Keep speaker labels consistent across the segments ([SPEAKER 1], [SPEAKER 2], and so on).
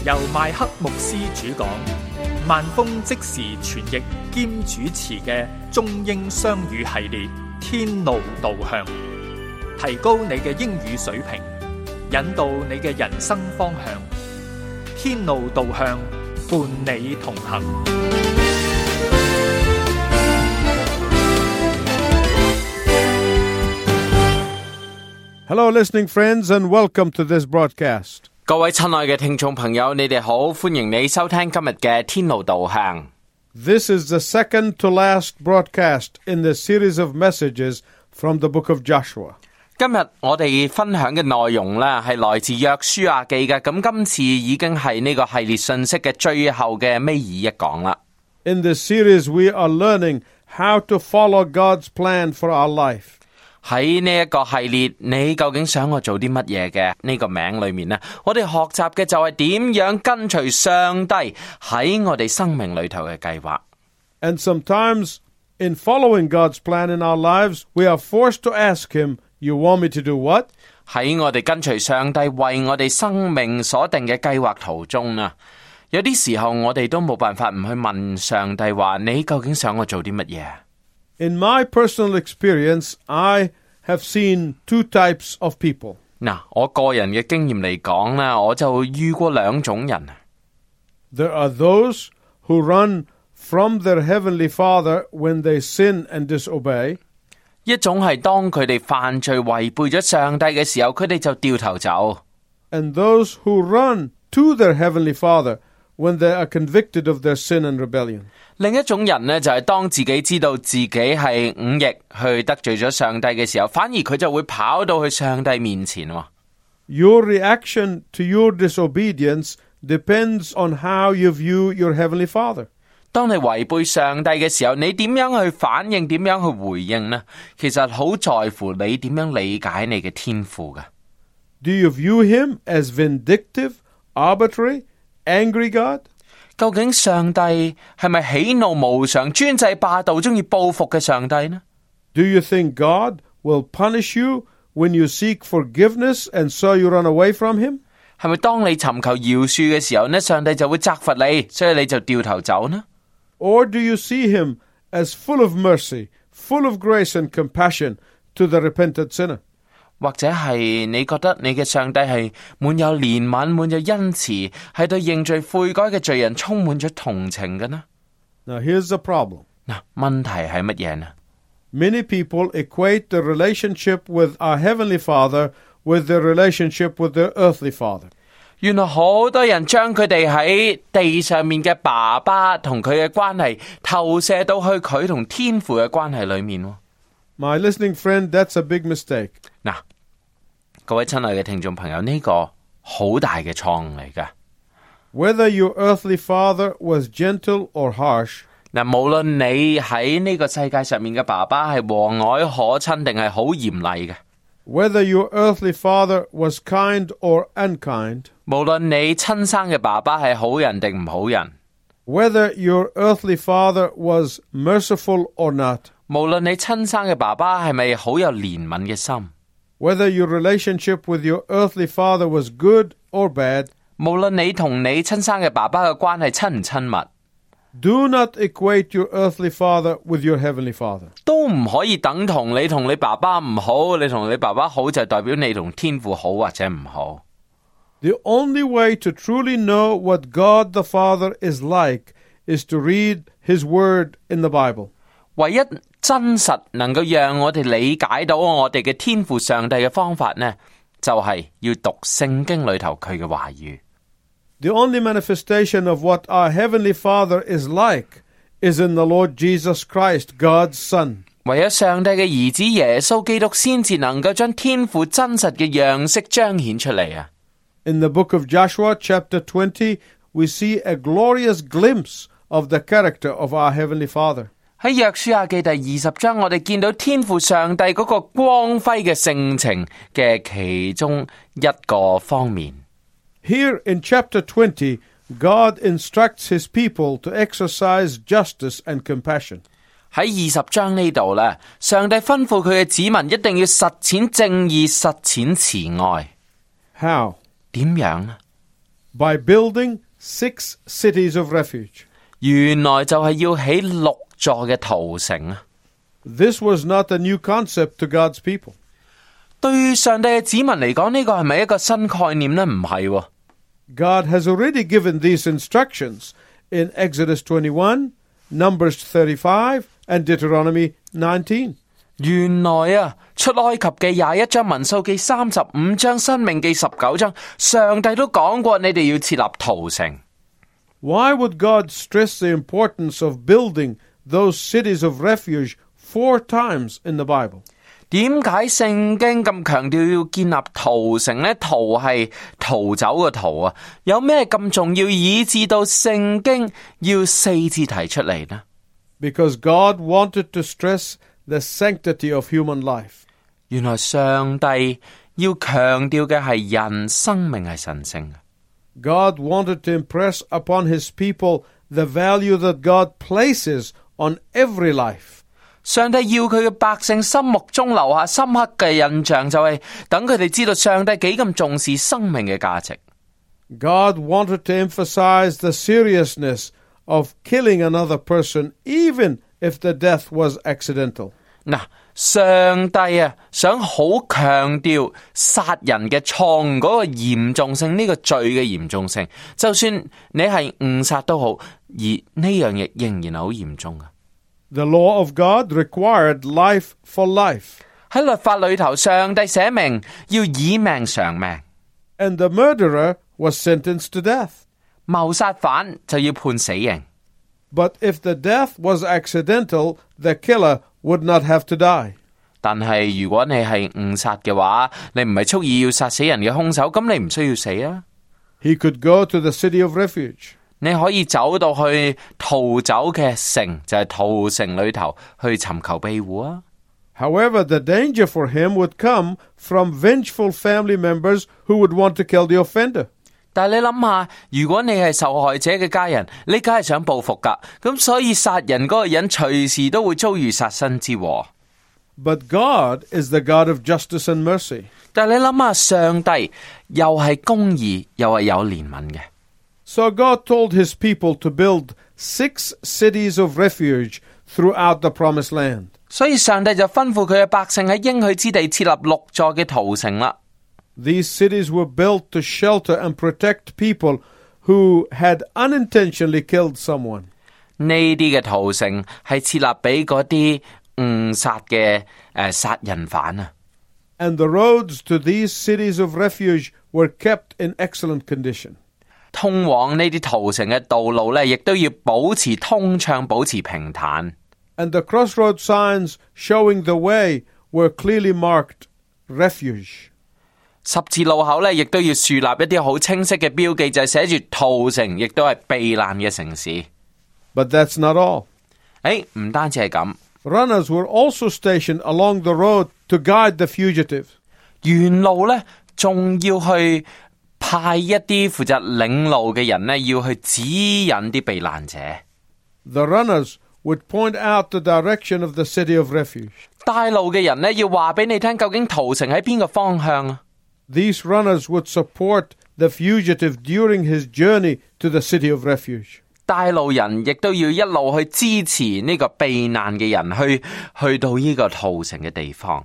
[SPEAKER 1] 由麥克牧師主講，萬峰即時傳譯兼主持嘅中英雙語系列《天路導向》，提高你嘅英語水平，引導你嘅人生方向。天路導向，伴你同行。
[SPEAKER 2] Hello, listening friends, and welcome to this broadcast.
[SPEAKER 3] 各位親愛嘅聽眾朋友，你哋好，歡迎你收聽今日嘅天路導向。
[SPEAKER 2] This is the second to last broadcast in the series of messages from the book of Joshua.
[SPEAKER 3] 今日我哋分享嘅內容呢，係來自約書亞記嘅，咁今次已經係呢個系列信息嘅最後嘅尾二一講啦。
[SPEAKER 2] In this series, we are learning how to follow God's plan for our life.
[SPEAKER 3] 喺呢一個系列，你究竟想我做啲乜嘢嘅呢個名裏面呢，我哋學習嘅就係點樣跟隨上帝喺我哋生命裏頭嘅計劃。
[SPEAKER 2] And sometimes, in following God's plan in our lives, we are forced to ask Him, "You want me to do what?"
[SPEAKER 3] 喺我哋跟隨上帝為我哋生命所定嘅計劃途中啊，有啲時候我哋都冇辦法唔去問上帝話：你究竟想我做啲乜嘢？
[SPEAKER 2] In my personal experience, I have seen two types of people.
[SPEAKER 3] 嗱，我個人嘅經驗嚟講咧，我就遇過兩種人。
[SPEAKER 2] There are those who run from their heavenly Father when they sin and disobey.
[SPEAKER 3] 一種係當佢哋犯罪違背咗上帝嘅時候，佢哋就掉頭走。
[SPEAKER 2] And those who run to their heavenly Father when they are convicted of their sin and rebellion.
[SPEAKER 3] 另一種人呢，就係當自己知道自己係忤逆去得罪咗上帝嘅時候，反而佢就會跑到去上帝面前。
[SPEAKER 2] Your reaction to your disobedience depends on how you view your heavenly Father.
[SPEAKER 3] 當你違背上帝嘅時候，你點樣去反應，點樣去回應呢？其實好在乎你點樣理解你嘅天父㗎。
[SPEAKER 2] Do you view him as vindictive, arbitrary, angry God?
[SPEAKER 3] 究竟上帝係咪喜怒無常、專制霸道、中意報復嘅上帝呢？
[SPEAKER 2] Do you think God will punish you when you seek forgiveness and so you run away from him?
[SPEAKER 3] 係咪當你尋求饒恕嘅時候呢，上帝就會責罰你，所以你就掉頭走呢？
[SPEAKER 2] Or do you see him as full of mercy, full of grace and compassion to the repentant sinner?
[SPEAKER 3] 或者係你覺得你嘅上帝係滿有憐憫、滿有恩慈，係對認罪悔改嘅罪人充滿咗同情嘅呢？
[SPEAKER 2] Now here's the problem.
[SPEAKER 3] 嗱，問題係乜嘢呢？
[SPEAKER 2] Many people equate the relationship with our heavenly Father with their relationship with their earthly father.
[SPEAKER 3] 原來好多人將佢哋喺地上面嘅爸爸同佢嘅關係投射到去佢同天父嘅關係裏面。
[SPEAKER 2] My listening friend, that's a big mistake.
[SPEAKER 3] 嗱，各位親愛嘅聽眾朋友，呢個好大嘅錯誤嚟㗎。
[SPEAKER 2] Whether your earthly father was gentle or harsh,
[SPEAKER 3] 嗱，無論你喺呢個世界上面嘅爸爸係和藹可親定係好嚴厲嘅，
[SPEAKER 2] whether your earthly father was kind or unkind,
[SPEAKER 3] 無論你親生嘅爸爸係好人定唔好人，
[SPEAKER 2] whether your earthly father was merciful or not,
[SPEAKER 3] 無論你親生嘅爸爸係咪好有憐憫嘅心，
[SPEAKER 2] whether your relationship with your earthly father was good or bad,
[SPEAKER 3] 無論你同你親生嘅爸爸嘅關係親唔親密，
[SPEAKER 2] do not equate your earthly father with your heavenly Father.
[SPEAKER 3] 都唔可以等同你同你爸爸唔好，你同你爸爸好就代表你同天父好或者唔好。
[SPEAKER 2] The only way to truly know what God the Father is like is to read His Word in the Bible.
[SPEAKER 3] 唯一真實能夠讓我哋理解到我哋嘅天父上帝嘅方法呢，就係要讀聖經裏頭佢嘅話語。
[SPEAKER 2] The only manifestation of what our Heavenly Father is like is in the Lord Jesus Christ, God's Son.
[SPEAKER 3] 唯有上帝嘅兒子耶穌基督先至能夠將天父真實嘅樣式彰顯出嚟啊！
[SPEAKER 2] In the book of Joshua, chapter 20, we see a glorious glimpse of the character of our Heavenly Father.
[SPEAKER 3] 喺約書亞記第20章，我哋見到天父上帝嗰個光輝嘅性情嘅其中一個方面。
[SPEAKER 2] Here in chapter 20, God instructs His people to exercise justice and compassion.
[SPEAKER 3] 喺20章呢度咧，上帝吩咐佢嘅子民一定要實踐正義、實踐慈愛。
[SPEAKER 2] How?
[SPEAKER 3] 點樣呢？
[SPEAKER 2] by building 6 cities of refuge.
[SPEAKER 3] 原來就係要起6座嘅逃城啊！
[SPEAKER 2] This was not a new concept to God's people.
[SPEAKER 3] 對上帝嘅子民嚟講，呢個係咪一個新概念呢？唔係喎。
[SPEAKER 2] God has already given these instructions in Exodus 21, Numbers 35, and Deuteronomy 19.
[SPEAKER 3] 原來啊，出埃及記21章、民數記35章、申命記19章，上帝都講過，你哋要設立逃城。
[SPEAKER 2] Why would God stress the importance of building those cities of refuge 4 times in the Bible?
[SPEAKER 3] 點解聖經咁強調要建立逃城呢？逃係逃走嘅逃啊！有咩咁重要，以致到聖經要4次提出嚟呢？
[SPEAKER 2] Because God wanted to stress the sanctity of human life.
[SPEAKER 3] 原來上帝要強調嘅係人生命係神聖嘅。
[SPEAKER 2] God wanted to impress upon his people the value that God places on every life.
[SPEAKER 3] 上帝要佢嘅百姓心目中留下深刻嘅印象，就係等佢哋知道上帝幾咁重視生命嘅價值。
[SPEAKER 2] God wanted to emphasize the seriousness of killing another person, even if the death was accidental.
[SPEAKER 3] 嗱，上帝啊，想好強調殺人嘅錯誤嗰個嚴重性，呢個罪嘅嚴重性。就算你係誤殺都好，而呢樣嘢仍然係好嚴重嘅。
[SPEAKER 2] The law of God required life for life.
[SPEAKER 3] 喺律法裏頭，上帝寫明要以命償命，
[SPEAKER 2] And the murderer was sentenced to death.
[SPEAKER 3] 謀殺犯就要判死刑。
[SPEAKER 2] But if the death was accidental, the killer would not have to die.
[SPEAKER 3] 但係如果你係誤殺嘅話，你唔係蓄意要殺死人嘅兇手，咁你唔需要死啊！
[SPEAKER 2] He could go to the city of refuge.
[SPEAKER 3] 你可以走到去逃走嘅城，就係逃城裏頭去尋求庇護啊！
[SPEAKER 2] However, the danger for him would come from vengeful family members who would want to kill the offender.
[SPEAKER 3] 但係你諗下，如果你係受害者嘅家人，你梗係想報復噶，咁所以殺人嗰個人隨時都會遭遇殺身之禍。
[SPEAKER 2] But God is the God of justice and mercy.
[SPEAKER 3] 但係你諗下，上帝又係公義，又係有憐憫嘅。
[SPEAKER 2] So God told his people to build 6 cities of refuge throughout the promised land.
[SPEAKER 3] 所以上帝就吩咐佢嘅百姓喺應許之地設立6座嘅逃城啦。
[SPEAKER 2] These cities were built to shelter and protect people who had unintentionally killed someone.
[SPEAKER 3] 呢啲嘅逃城係設立俾嗰啲誤殺嘅殺人犯啊。
[SPEAKER 2] And the roads to these cities of refuge were kept in excellent condition.
[SPEAKER 3] 通往呢啲逃城嘅道路呢，亦都要保持通暢，保持平坦。
[SPEAKER 2] And the crossroad signs showing the way were clearly marked refuge.
[SPEAKER 3] 十字路口呢，亦都要樹立一啲好清晰嘅標記，就係寫住逃城，亦都係避難嘅城市。
[SPEAKER 2] But that's not all.
[SPEAKER 3] 唔單止係咁，
[SPEAKER 2] Runners were also stationed along the road to guide the fugitive.
[SPEAKER 3] 沿路呢，仲要去派一啲負責領路嘅人呢，要去指引啲避難者。
[SPEAKER 2] The runners would point out the direction of the city of refuge.
[SPEAKER 3] 帶路嘅人呢，要話俾你聽，究竟逃城喺邊個方向啊？
[SPEAKER 2] These runners would support the fugitive during his journey to the city of refuge.
[SPEAKER 3] 帶路人亦都要一路去支持呢個避難嘅人去到呢個逃城嘅地方。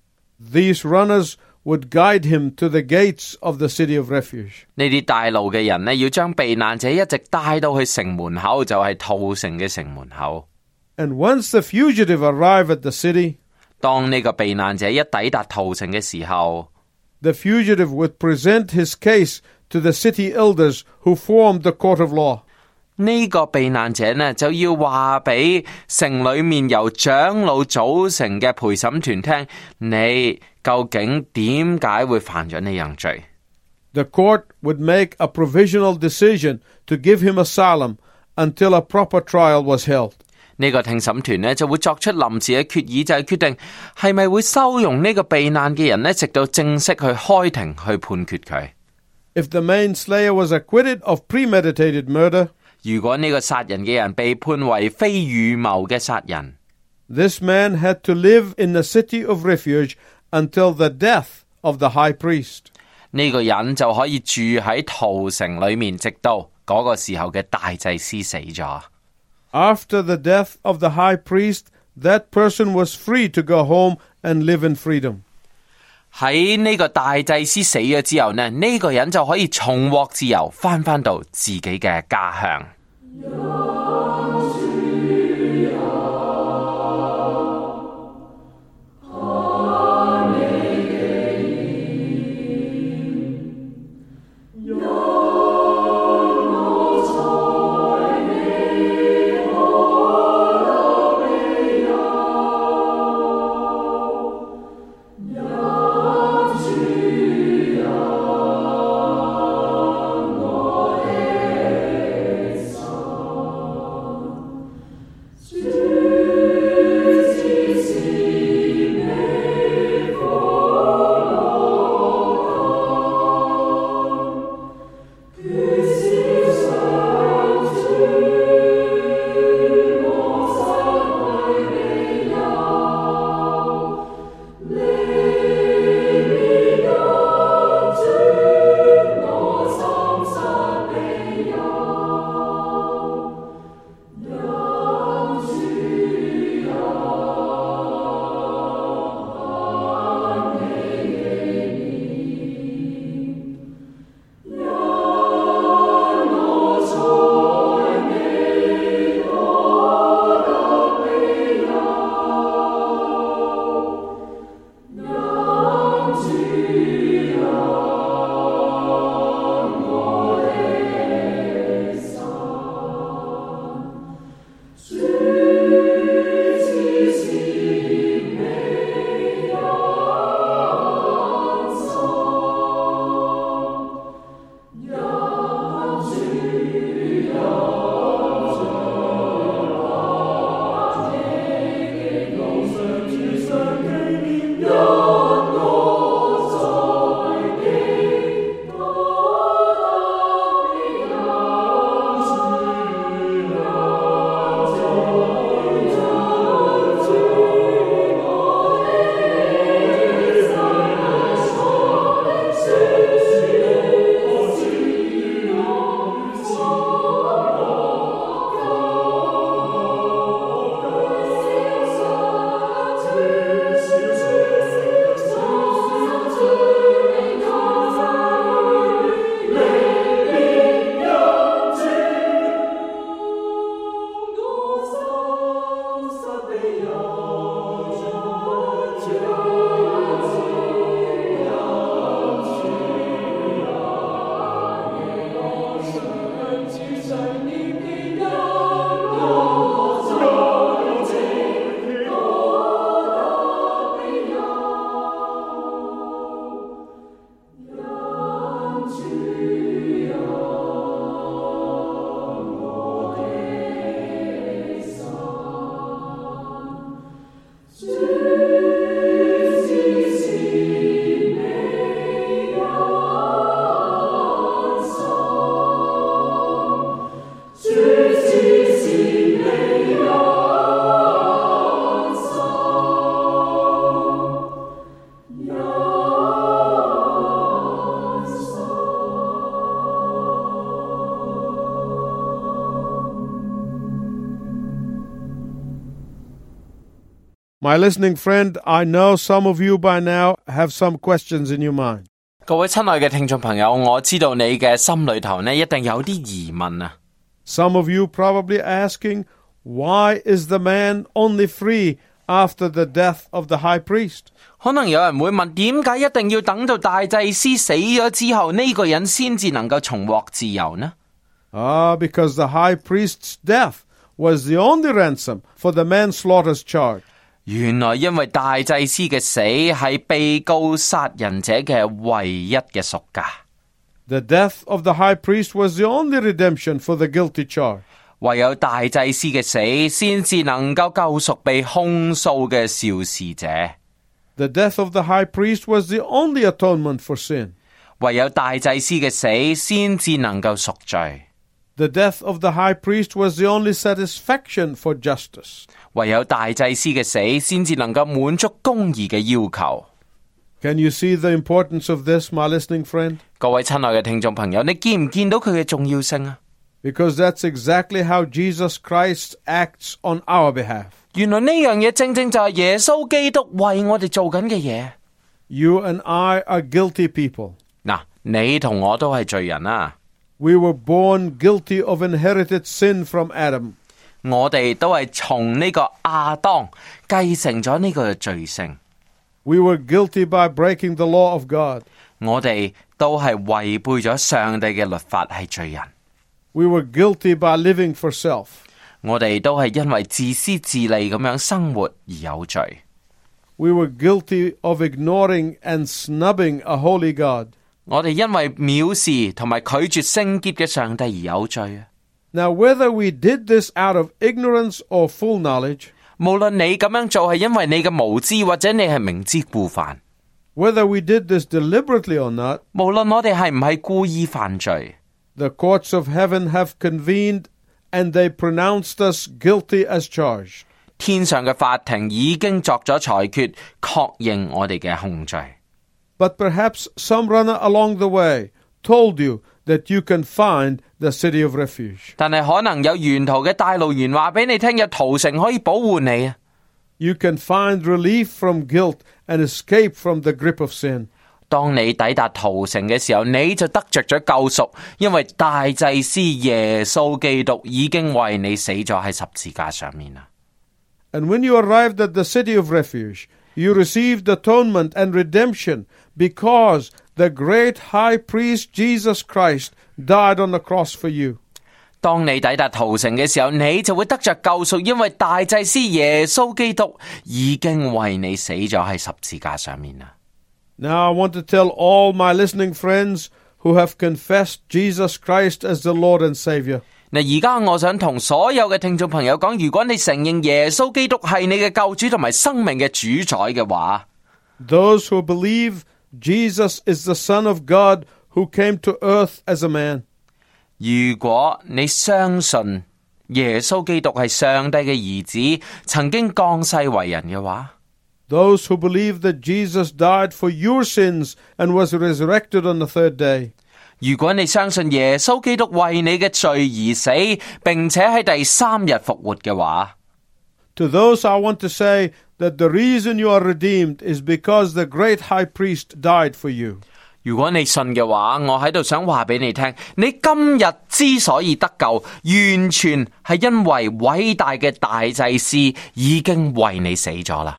[SPEAKER 2] These runners would guide him to the gates of the city of refuge.
[SPEAKER 3] 呢啲帶路嘅人呢，要將避難者一直帶到去城門口，就係逃城嘅城門口。
[SPEAKER 2] And once the fugitive arrived at the city,
[SPEAKER 3] 當呢個避難者一抵達逃城嘅時候，
[SPEAKER 2] the fugitive would present his case to the city elders who formed the court of law.
[SPEAKER 3] 呢個避難者呢，就要話俾城裏面由長老組成嘅陪審團聽，你究竟點解會犯咗呢樣罪？
[SPEAKER 2] The court would make a provisional decision to give him asylum until a proper trial was held.
[SPEAKER 3] 呢個聽審團呢，就會作出臨時嘅決議，就係決定係咪會收容呢個避難嘅人呢，直到正式去開庭去判決佢。
[SPEAKER 2] If the manslayer was acquitted of premeditated murder,
[SPEAKER 3] 如果呢個殺人嘅人被判為非預謀嘅殺人，
[SPEAKER 2] this man had to live in the city of refuge until the death of the high priest.
[SPEAKER 3] 呢個人就可以住喺逃城裏面，直到嗰個時候嘅大祭司死咗。
[SPEAKER 2] After the death of the high priest, that person was free to go home and live in freedom.
[SPEAKER 3] 喺呢個大祭司死咗之後呢，呢個人就可以重獲自由，返到自己嘅家鄉。
[SPEAKER 2] My listening friend, I know some of you by now have some questions in your mind.
[SPEAKER 3] 各位親愛嘅聽眾朋友，我知道你嘅心裏頭呢，一定有啲疑問啊。
[SPEAKER 2] Some of you probably asking, why is the man only free after the death of the high priest?
[SPEAKER 3] 可能有人會問，點解一定要等到大祭司死咗之後，呢個人先至能夠重獲自由呢？
[SPEAKER 2] Because the high priest's death was the only ransom for the manslaughter's charge.
[SPEAKER 3] 原來因為大祭司嘅死係被告殺人者嘅唯一嘅贖價。
[SPEAKER 2] The death of the high priest was the only redemption for the guilty charge.
[SPEAKER 3] 唯有大祭司嘅死先至能夠救贖被控訴嘅肇事者。
[SPEAKER 2] The death of the high priest was the only atonement for sin.
[SPEAKER 3] 唯有大祭司嘅死先至能夠贖罪。
[SPEAKER 2] The death of the high priest was the only satisfaction for justice.
[SPEAKER 3] 唯有大祭司嘅死先至能夠滿足公義嘅要求。
[SPEAKER 2] Can you see the importance of this, my listening friend?
[SPEAKER 3] 各位親愛嘅聽眾朋友，你見唔見到佢嘅重要性啊？
[SPEAKER 2] Because that's exactly how Jesus Christ acts on our behalf.
[SPEAKER 3] 原來呢樣嘢正正就係耶穌基督為我哋做緊嘅嘢。
[SPEAKER 2] You and I are guilty people.
[SPEAKER 3] 嗱，你同我都係罪人啊！
[SPEAKER 2] We were born guilty of inherited sin from Adam.
[SPEAKER 3] 我哋都係從呢個亞當繼承咗呢個罪性。
[SPEAKER 2] We were guilty by breaking the law of God.
[SPEAKER 3] 我哋都係違背咗上帝嘅律法，係罪人。
[SPEAKER 2] We were guilty by living for self.
[SPEAKER 3] 我哋都係因為自私自利咁樣生活而有罪。
[SPEAKER 2] We were guilty of ignoring and snubbing a holy God.
[SPEAKER 3] 我哋因為藐視同埋拒絕聖潔嘅上帝而有罪啊！
[SPEAKER 2] Now, whether we did this out of ignorance or full knowledge,
[SPEAKER 3] 無論你咁樣做係因為你嘅無知，或者你係明知故犯，
[SPEAKER 2] whether we did this deliberately or not,
[SPEAKER 3] 無論我哋係唔係故意犯罪，
[SPEAKER 2] the courts of heaven have convened and they pronounced us guilty as charged.
[SPEAKER 3] 天上嘅法庭已經作咗裁決，確認我哋嘅控罪。
[SPEAKER 2] But perhaps some runner along the way told you that you can find the city of refuge.
[SPEAKER 3] 但係可能有沿途嘅帶路員話俾你聽，有逃城可以保護你啊！
[SPEAKER 2] You can find relief from guilt and escape from the grip of sin.
[SPEAKER 3] 當你抵達逃城嘅時候，你就得着咗救贖，因為大祭司耶穌基督已經為你死咗喺十字架上面啦。
[SPEAKER 2] And when you arrived at the city of refuge, you received atonement and redemption because the great high priest Jesus Christ died on the cross for you.
[SPEAKER 3] 當你抵達逃城嘅時候，你就會得着救贖，因為大祭司耶穌基督已經為你死咗喺十字架上面啦。
[SPEAKER 2] Now I want to tell all my listening friends who have confessed Jesus Christ as the Lord and Savior.
[SPEAKER 3] 嗱，而家我想同所有嘅聽眾朋友講，如果你承認耶穌基督係你嘅救主同埋生命嘅主宰嘅話，
[SPEAKER 2] Those who believe Jesus is the Son of God who came to earth as a man.
[SPEAKER 3] 如果你相信耶穌基督係上帝嘅兒子，曾經降世為人嘅話，
[SPEAKER 2] Those who believe that Jesus died for your sins and was resurrected on the third day.
[SPEAKER 3] 如果你相信耶穌基督為你嘅罪而死，並且喺第三日復活嘅話，
[SPEAKER 2] To those I want to say that the reason you are redeemed is because the great high priest died for you.
[SPEAKER 3] 如果你信嘅話，我喺度想話俾你聽，你今日之所以得救，完全係因為偉大嘅大祭司已經為你死咗啦。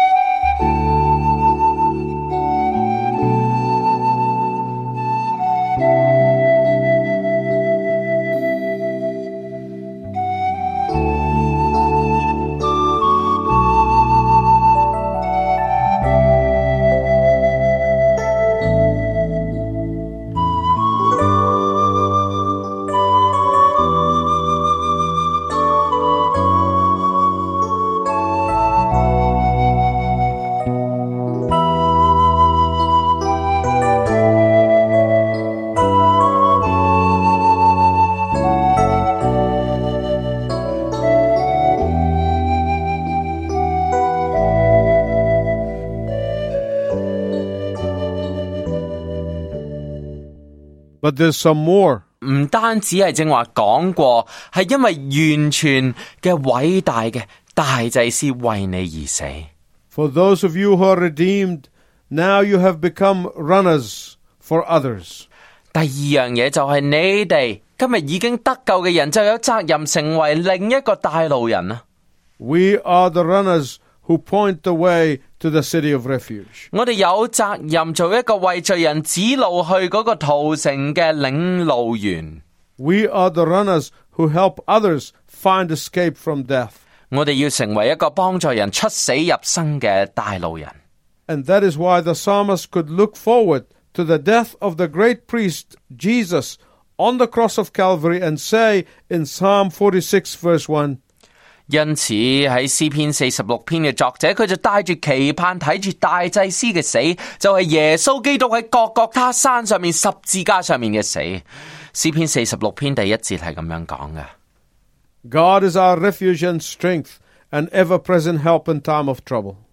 [SPEAKER 2] But there's some more.
[SPEAKER 3] 唔單止係正話講過，係因為完全嘅偉大嘅大祭司為你而死。
[SPEAKER 2] For those of you who are redeemed, now you have become runners for others.
[SPEAKER 3] 第二樣嘢就係你哋今日已經得救嘅人，就有責任成為另一個帶路人啊！
[SPEAKER 2] We are the runners who point the way to the city of refuge.
[SPEAKER 3] 我哋有責任做一個為罪人指路去嗰個逃城嘅領路員。
[SPEAKER 2] We are the runners who help others find escape from death.
[SPEAKER 3] 我哋要成為一個幫助人出死入生嘅帶路人。
[SPEAKER 2] And that is why the psalmist could look forward to the death of the great priest Jesus on the cross of Calvary and say in Psalm 46 verse 1,
[SPEAKER 3] 因此喺詩篇46篇嘅作者，佢就帶住期盼睇住大祭司嘅死，就係耶穌基督喺各各他山上面十字架上面嘅死。詩篇46篇第一節係咁樣講嘅。
[SPEAKER 2] God is our refuge and strength, an ever-present help in time of trouble.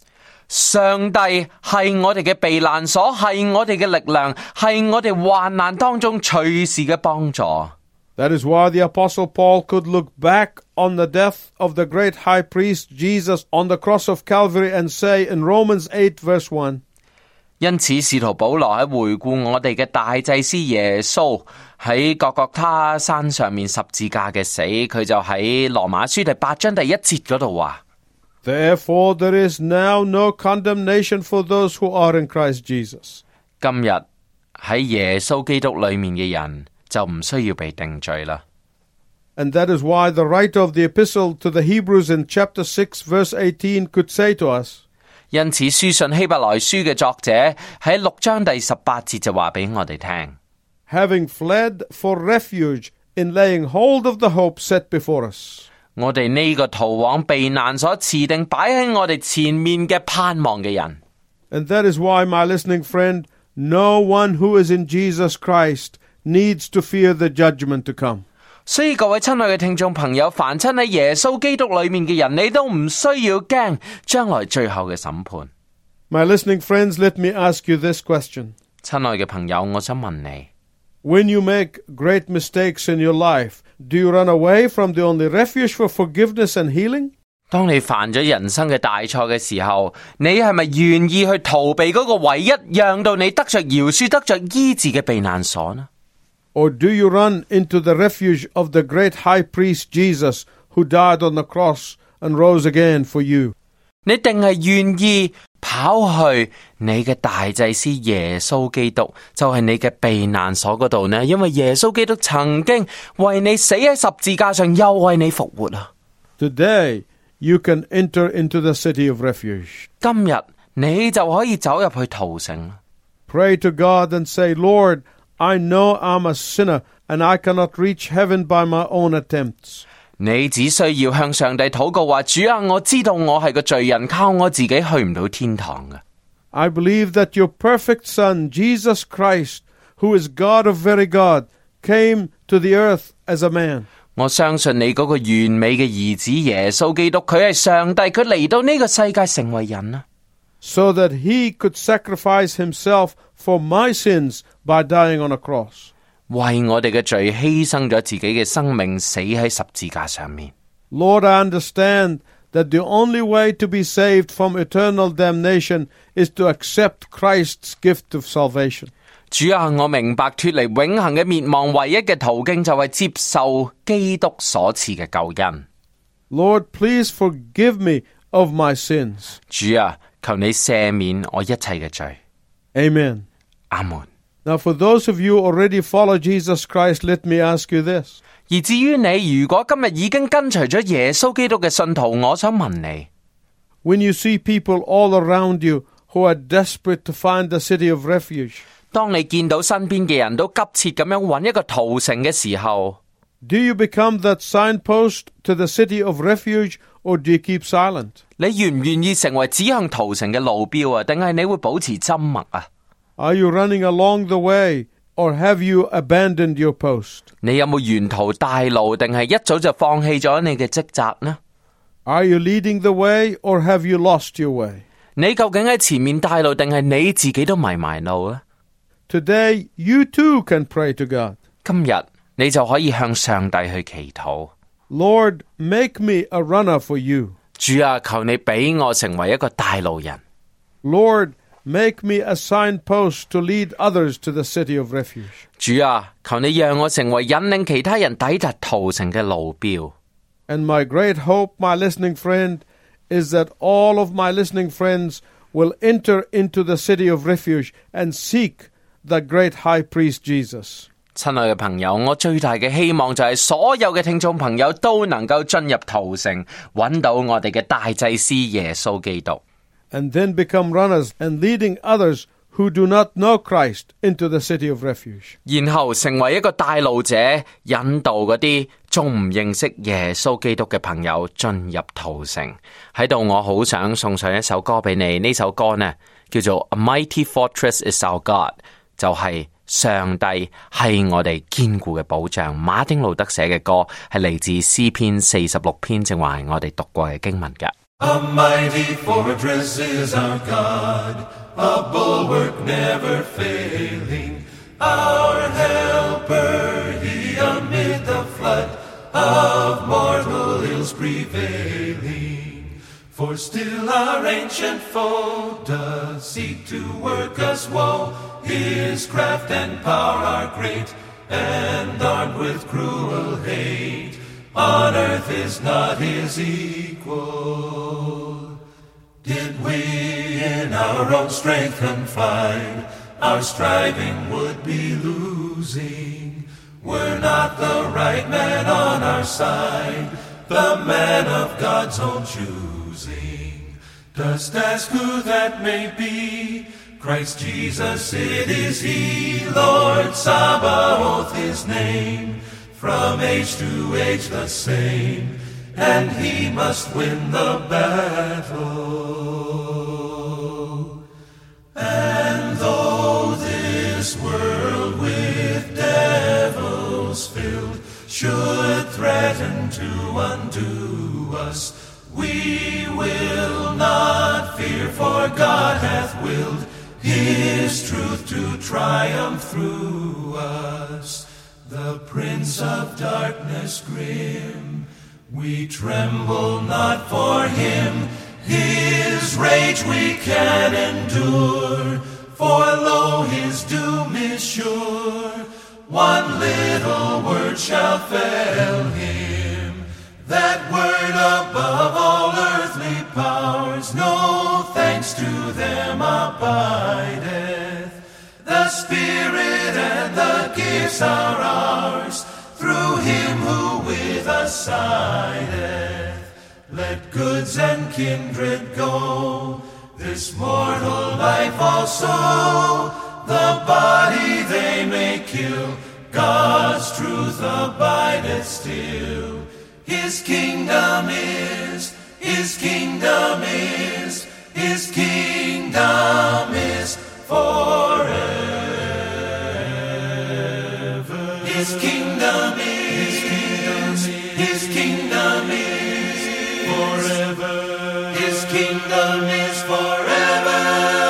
[SPEAKER 3] 上帝係我哋嘅避難所，係我哋嘅力量，係我哋患難當中隨時嘅幫助。
[SPEAKER 2] That is why the Apostle Paul could look back on the death of the great high priest Jesus on the cross of Calvary and say in Romans 8 verse 1,
[SPEAKER 3] 因此使徒保羅喺回顧我哋嘅大祭司耶穌喺各各他山上面十字架嘅死，佢就喺羅馬書第8章第1節嗰度話，
[SPEAKER 2] Therefore there is now no condemnation for those who are in Christ Jesus.
[SPEAKER 3] 今日喺耶穌基督裏面嘅人就唔需要被定罪啦。
[SPEAKER 2] And that is why the writer of the epistle to the Hebrews in chapter 6 verse 18 could say to us,
[SPEAKER 3] 因此書信希伯來書嘅作者喺6章第18節就話俾我哋聽，
[SPEAKER 2] having fled for refuge in laying hold of the hope set before us.
[SPEAKER 3] 我哋呢個逃往避難所持定擺喺我哋前面嘅盼望嘅人。
[SPEAKER 2] And that is why, my listening friend, no one who is in Jesus Christ needs to fear the judgment to come.
[SPEAKER 3] 所以各位親愛嘅聽眾朋友，凡親喺耶穌基督裏面嘅人，你都唔需要驚將來最後嘅審判。
[SPEAKER 2] My listening friends, let me ask you this question.
[SPEAKER 3] 親愛嘅朋友，我想問你，
[SPEAKER 2] When you make great mistakes in your life, do you run away from the only refuge for forgiveness and healing?
[SPEAKER 3] 當你犯咗人生嘅大錯嘅時候，你係咪願意去逃避嗰個唯一讓到你得着饒恕、得着醫治嘅避難所呢？
[SPEAKER 2] Or do you run into the refuge of the great high priest Jesus who died on the cross and rose again for you?
[SPEAKER 3] 你定係願意跑去你嘅大祭司耶穌基督，就係你嘅避難所嗰度呢？因為耶穌基督曾經為你死喺十字架上，又為你復活啊！
[SPEAKER 2] Today, you can enter into the city of refuge.
[SPEAKER 3] 今日你就可以走入去逃城。
[SPEAKER 2] Pray to God and say, Lord, I know I'm a sinner and I cannot reach heaven by my own attempts.
[SPEAKER 3] 你只需要向上帝禱告話，主啊，我知道我係個罪人，靠我自己去唔到天堂嘅。
[SPEAKER 2] I believe that your perfect Son, Jesus Christ, who is God of very God, came to the earth as a man.
[SPEAKER 3] 我相信你嗰個完美嘅兒子耶穌基督，佢係上帝，佢嚟到呢個世界成為人啊，
[SPEAKER 2] so that he could sacrifice himself for my sins by dying on a cross.
[SPEAKER 3] 為我哋嘅罪犧牲咗自己嘅生命，死喺十字架上面。
[SPEAKER 2] Lord, I understand that the only way to be saved from eternal damnation is to accept Christ's gift of salvation.
[SPEAKER 3] 主啊，我明白脫離永恆嘅滅亡唯一嘅途徑就係接受基督所賜嘅救恩。
[SPEAKER 2] Lord, please forgive me of my sins.
[SPEAKER 3] 主啊，求你赦免我一切嘅罪。
[SPEAKER 2] Amen.
[SPEAKER 3] 阿門。
[SPEAKER 2] Now, for those of you who already follow Jesus Christ, let me ask you this.
[SPEAKER 3] 而至於你，如果今日已經跟隨咗耶穌基督嘅信徒，我想問你，
[SPEAKER 2] When you see people all around you who are desperate to find the city of refuge,
[SPEAKER 3] 當你見到身邊嘅人都急切咁樣揾一個逃城嘅時候，
[SPEAKER 2] do you become that signpost to the city of refuge or do you keep silent?
[SPEAKER 3] 你願唔願意成為指向逃城嘅路標啊？定係你會保持緘默啊？
[SPEAKER 2] Are you running along the way or have you abandoned your post?
[SPEAKER 3] 你有冇沿途帶路，定係一早就放棄咗你嘅職責呢？
[SPEAKER 2] Are you leading the way or have you lost your way?
[SPEAKER 3] 你究竟喺前面帶路，定係你自己都迷埋路呢？
[SPEAKER 2] Today, you too can pray to God.
[SPEAKER 3] 今日你就可以向上帝去祈禱。
[SPEAKER 2] Lord, make me a runner for you.
[SPEAKER 3] 主啊，求你俾我成為一個帶路人。
[SPEAKER 2] Lord, make me a signpost to lead others to the city of refuge.
[SPEAKER 3] 主啊，求你讓我成為引領其他人抵達逃城嘅路標。
[SPEAKER 2] And my great hope, my listening friend, is that all of my listening friends will enter into the city of refuge and seek the great high priest Jesus.
[SPEAKER 3] 親愛嘅朋友，我最大嘅希望就係所有嘅聽眾朋友都能夠進入逃城，揾到我哋嘅大祭司耶穌基督。
[SPEAKER 2] And then become runners and leading others who do not know Christ into the city of refuge.
[SPEAKER 3] 然後成為一個帶路者，引導嗰啲仲唔認識耶穌基督嘅朋友進入逃城。喺度我好想送上一首歌俾你，呢首歌呢叫做 A Mighty Fortress Is Our God， 就係上帝係我哋堅固嘅保障。馬丁路德寫嘅歌係嚟自詩篇46篇，正話係我哋讀過嘅經文㗎。
[SPEAKER 4] A mighty fortress is our God, a bulwark never failing, our helper, he amid the flood of mortal ills prevailing. For still our ancient foe does seek to work us woe, his craft and power are great, and armed with cruel hate, on earth is not his equal. Did we in our own strength confide, our striving would be losing, were not the right man on our side, the man of God's own choosing. Dost ask who that may be? Christ Jesus, it is he, Lord Sabaoth his name, from age to age the same, and he must win the battle. And though this world with devils filled should threaten to undo us, we will not fear, for God hath willed his truth to triumph through us. The Prince of Darkness grim, we tremble not for him, his rage we can endure, for lo, his doom is sure. One little word shall fell him, that word above all earthly powers, no thanks to them abideth. The Spirit and the gifts are ours, through him who with us sideth. Let goods and kindred go, this mortal life also, the body they may kill, God's truth abideth still. His kingdom is, his kingdom is, his kingdom is forever. His kingdom is, his kingdom is forever. His kingdom is forever.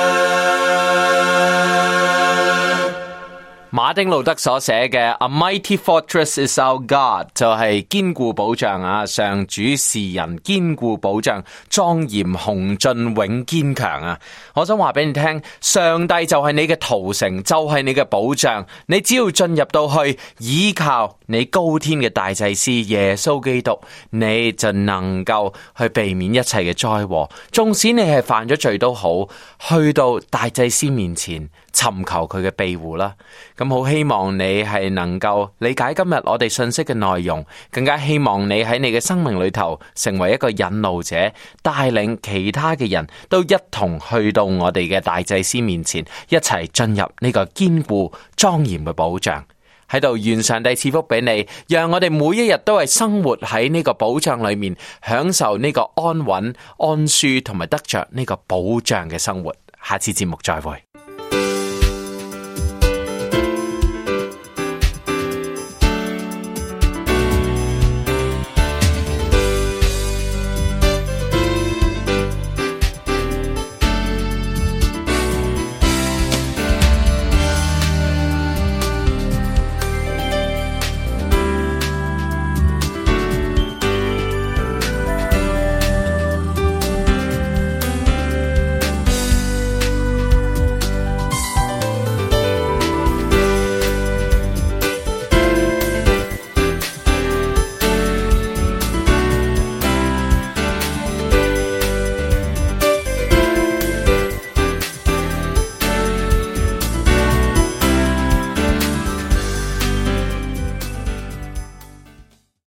[SPEAKER 3] 馬丁路德所寫嘅 A mighty fortress is our God 就係堅固保障啊，上主是人堅固保障，莊嚴雄峻永堅強啊！我想話俾你聽，上帝就係你嘅逃城，就係你嘅保障，你只要進入到去，依靠你高天嘅大祭司耶穌基督，你就能夠去避免一切嘅災禍。縱使你係犯咗罪都好，去到大祭司面前尋求佢嘅庇護啦。咁好希望你係能夠理解今日我哋信息嘅內容，更加希望你喺你嘅生命裏頭成為一個引路者，帶領其他嘅人都一同去到我哋嘅大祭司面前，一齊進入呢個堅固莊嚴嘅保障。喺度願上帝賜福俾你，讓我哋每一日都係生活喺呢個保障裏面，享受呢個安穩、安舒同埋得着呢個保障嘅生活。下次節目再會。